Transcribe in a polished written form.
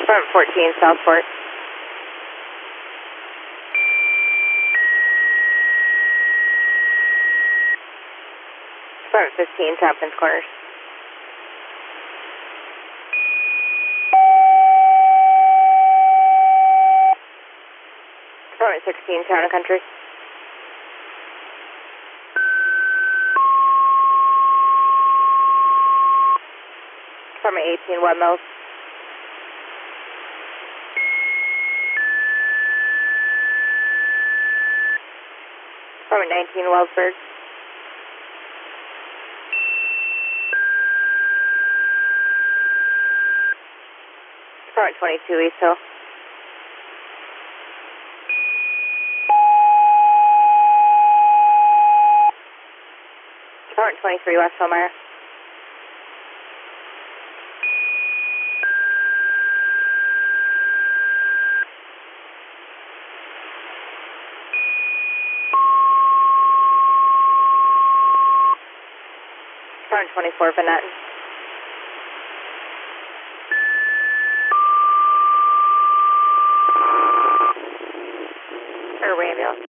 Front 14, Southport. Front 15, Tompkins Corners. Front 16, Town and Country. Front 18, Web Mills. Front 19, Wellsburg. Front 22, East Hill. Front 23, West Elmira. Front 24, Van Nutten. Airway ambulance.